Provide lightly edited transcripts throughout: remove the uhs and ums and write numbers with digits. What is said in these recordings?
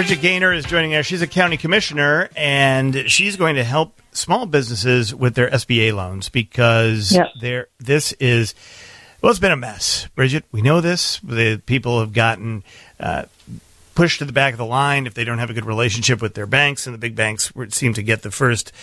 Bridget Gaynor is joining us. She's a county commissioner, and she's going to help small businesses with their SBA loans because this is, well, it's been a mess. Bridget, we know this. The people have gotten pushed to the back of the line if they don't have a good relationship with their banks, and the big banks seem to get the first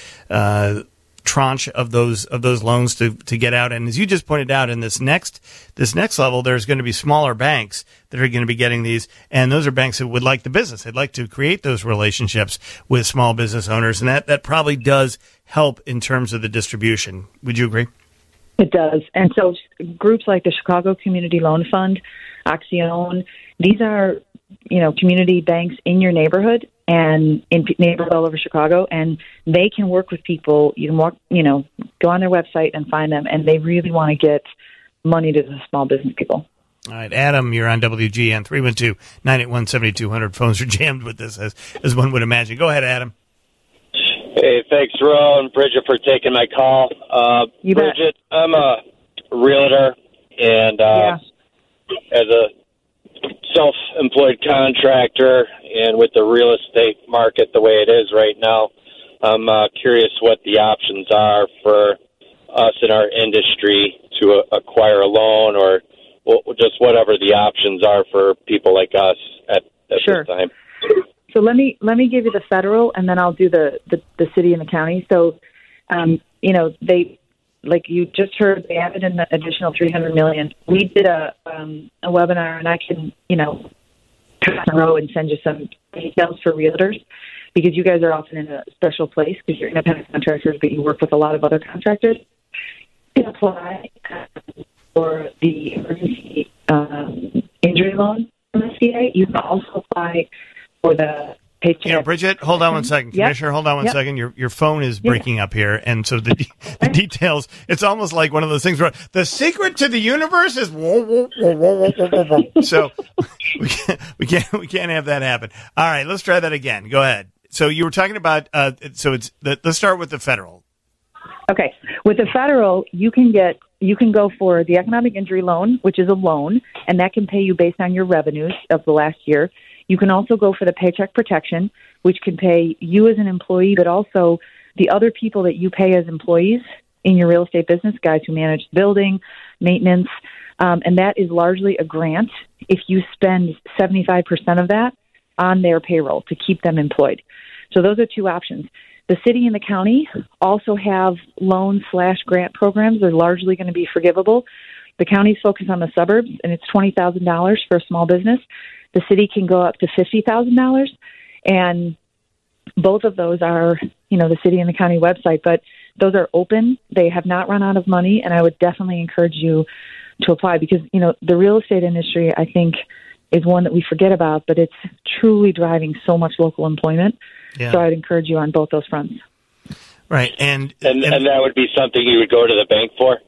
tranche of those loans to get out. And as you just pointed out, in this next level, there's going to be smaller banks that are going to be getting these, and those are banks that would like the business. They'd like to create those relationships with small business owners, and that probably does help in terms of the distribution. Would you agree? It does. And so groups like the Chicago Community Loan Fund, Accion, these are, community banks in your neighborhood and in neighborhoods all over Chicago, and they can work with people. You can go on their website and find them, and they really want to get money to the small business people. All right, Adam, you're on WGN 312-981-7200. Phones are jammed with this, as one would imagine. Go ahead, Adam. Hey, thanks, Ro and Bridget, for taking my call. Bridget, I'm a realtor, and as a self-employed contractor, and with the real estate market the way it is right now, I'm curious what the options are for us in our industry to acquire a loan, or just whatever the options are for people like us at this time. So let me give you the federal, and then I'll do the city and the county. So, they, like you just heard, they added an additional $300 million. We did a webinar, and I can, pass a row and send you some details for realtors, because you guys are often in a special place because you're independent contractors, but you work with a lot of other contractors. You can apply for the emergency injury loan from SBA. You can also apply for the paycheck. Bridget, hold on one second. Commissioner, hold on one second. Your phone is breaking up here, and so the details, it's almost like one of those things where the secret to the universe is so we can't have that happen. All right, let's try that again. Go ahead. So you were talking about let's start with the federal. Okay. With the federal, you can go for the economic injury loan, which is a loan, and that can pay you based on your revenues of the last year. You can also go for the paycheck protection, which can pay you as an employee, but also the other people that you pay as employees in your real estate business, guys who manage the building, maintenance, and that is largely a grant if you spend 75% of that on their payroll to keep them employed. So those are two options. The city and the county also have loan/grant programs. They're largely going to be forgivable. The county's focused on the suburbs, and it's $20,000 for a small business. The city can go up to $50,000, and both of those are, the city and the county website, but those are open. They have not run out of money, and I would definitely encourage you to apply because, the real estate industry, I think, is one that we forget about, but it's truly driving so much local employment. Yeah. So I'd encourage you on both those fronts. Right. And that would be something you would go to the bank for?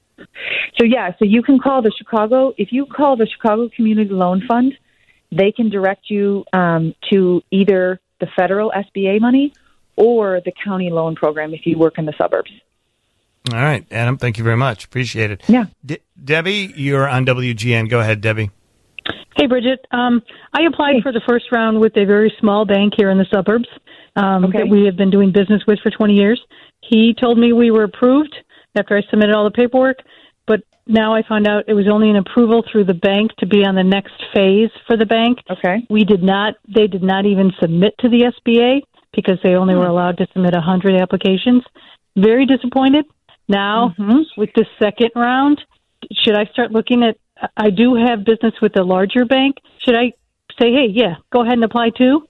So you can call if you call the Chicago Community Loan Fund, they can direct you to either the federal SBA money or the county loan program if you work in the suburbs. All right, Adam, thank you very much. Appreciate it. Yeah. Debbie, you're on WGN. Go ahead, Debbie. Hey, Bridget. I applied for the first round with a very small bank here in the suburbs that we have been doing business with for 20 years. He told me we were approved after I submitted all the paperwork, but now I found out it was only an approval through the bank to be on the next phase for the bank. Okay. They did not even submit to the SBA because they only were allowed to submit 100 applications. Very disappointed. Now, with the second round, should I start looking at, I do have business with the larger bank. Should I say, hey, go ahead and apply too?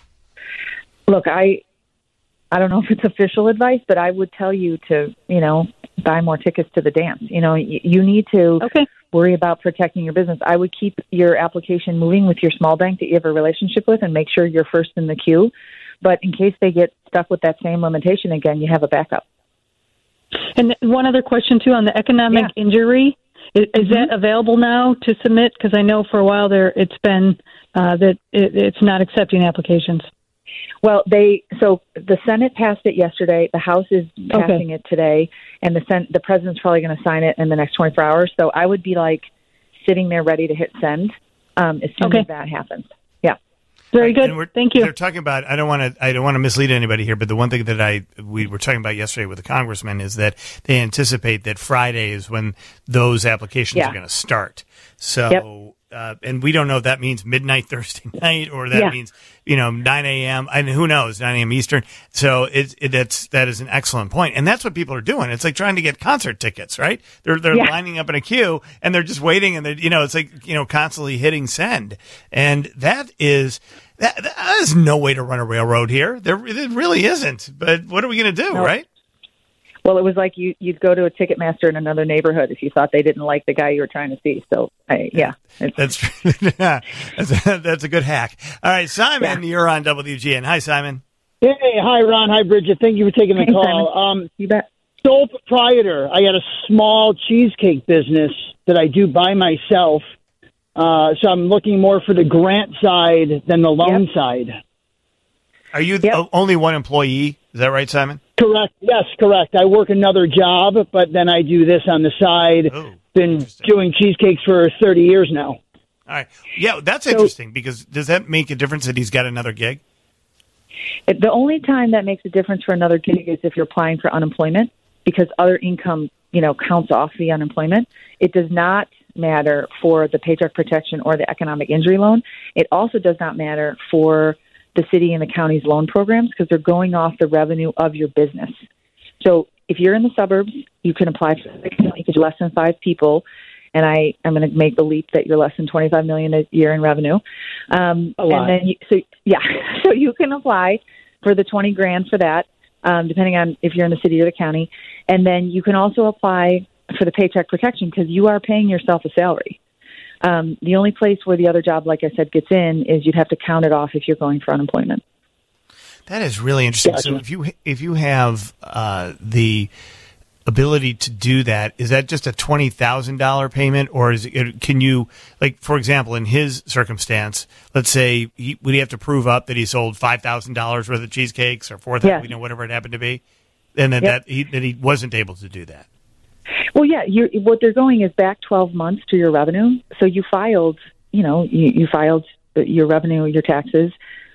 Look, I don't know if it's official advice, but I would tell you to, buy more tickets to the dance. You need to worry about protecting your business. I would keep your application moving with your small bank that you have a relationship with and make sure you're first in the queue. But in case they get stuck with that same limitation again, you have a backup. And one other question, too, on the economic injury. Is that available now to submit? Because I know for a while there it's been that it's not accepting applications. Well, the Senate passed it yesterday. The House is passing it today, and the president's probably going to sign it in the next 24 hours. So I would be sitting there ready to hit send as soon as that happens. Yeah. Very good. Thank you. They're talking about. I don't want to mislead anybody here, but the one thing that we were talking about yesterday with the congressman is that they anticipate that Friday is when those applications are going to start. So, and we don't know if that means midnight Thursday night or that means 9 a.m. and who knows, 9 a.m. Eastern. So that is an excellent point, and that's what people are doing. It's like trying to get concert tickets, right? They're lining up in a queue and they're just waiting, and it's like constantly hitting send, and that is no way to run a railroad here. It really isn't. But what are we going to do, right? Well, it was like you'd go to a Ticketmaster in another neighborhood if you thought they didn't like the guy you were trying to see. So, that's a good hack. All right, Simon, you're on WGN. Hi, Simon. Hey, hi, Ron. Hi, Bridget. Thank you for taking the call. You bet. Sole proprietor. I got a small cheesecake business that I do by myself. So I'm looking more for the grant side than the loan side. Are you only one employee? Is that right, Simon? Correct. Yes, correct. I work another job, but then I do this on the side. Oh, been doing cheesecakes for 30 years now. All right. Yeah, that's interesting because does that make a difference that he's got another gig? The only time that makes a difference for another gig is if you're applying for unemployment because other income, counts off the unemployment. It does not matter for the Paycheck Protection or the Economic Injury Loan. It also does not matter for the city and the county's loan programs because they're going off the revenue of your business. So if you're in the suburbs, you can apply for the county because you're less than 5 people, and I'm going to make the leap that you're less than $25 million a year in revenue. A lot. And then so you can apply for the $20,000 for that, depending on if you're in the city or the county, and then you can also apply for the Paycheck Protection because you are paying yourself a salary. The only place where the other job, like I said, gets in is you'd have to count it off if you're going for unemployment. That is really interesting. Gotcha. So if you have the ability to do that, is that just a $20,000 payment, or can you, like, for example, in his circumstance, let's say would he have to prove up that he sold $5,000 worth of cheesecakes or $4,000, whatever it happened to be, and that he wasn't able to do that? Well, what they're going is back 12 months to your revenue. So you filed, you filed your revenue, your taxes,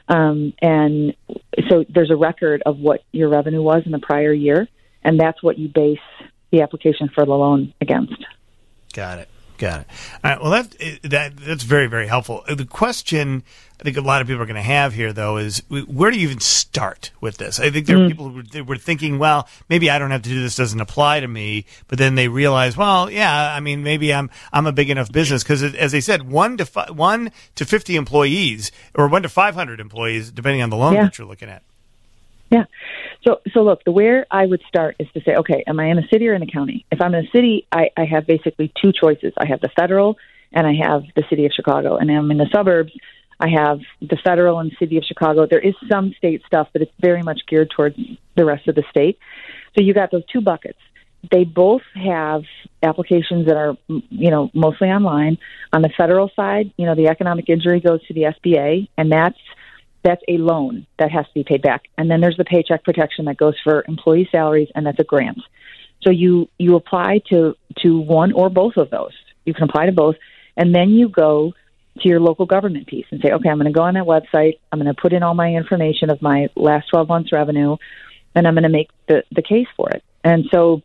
and so there's a record of what your revenue was in the prior year, and that's what you base the application for the loan against. Got it. All right. Well, that's very, very helpful. The question I think a lot of people are going to have here, though, is where do you even start with this? I think there are people who were thinking, well, maybe I don't have to do this, doesn't apply to me. But then they realize, well, yeah, I mean, maybe I'm a big enough business because, as they said, 1 to 50 employees or 1 to 500 employees, depending on the loan that you're looking at. Yeah. So look, where I would start is to say, okay, am I in a city or in a county? If I'm in a city, I have basically 2 choices. I have the federal and I have the city of Chicago. And I'm in the suburbs, I have the federal and city of Chicago. There is some state stuff, but it's very much geared towards the rest of the state. So you got those 2 buckets. They both have applications that are, mostly online. On the federal side, the economic injury goes to the SBA, and that's a loan that has to be paid back. And then there's the Paycheck Protection that goes for employee salaries, and that's a grant. So you apply to one or both of those. You can apply to both, and then you go to your local government piece and say, okay, I'm going to go on that website. I'm going to put in all my information of my last 12 months revenue, and I'm going to make the case for it. And so,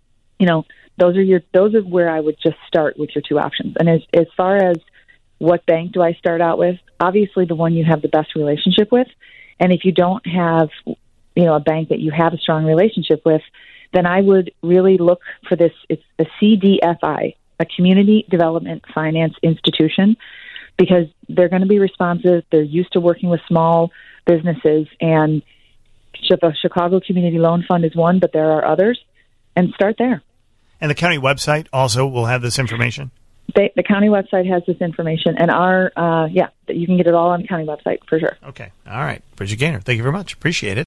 those are where I would just start with your 2 options. And as far as what bank do I start out with? Obviously, the one you have the best relationship with. And if you don't have, a bank that you have a strong relationship with, then I would really look for this. It's a CDFI, a Community Development Finance Institution, because they're going to be responsive. They're used to working with small businesses, and the Chicago Community Loan Fund is one, but there are others. And start there. And the county website also will have this information? The county website has this information, and you can get it all on the county website for sure. Okay. All right. Bridget Gaynor, thank you very much. Appreciate it.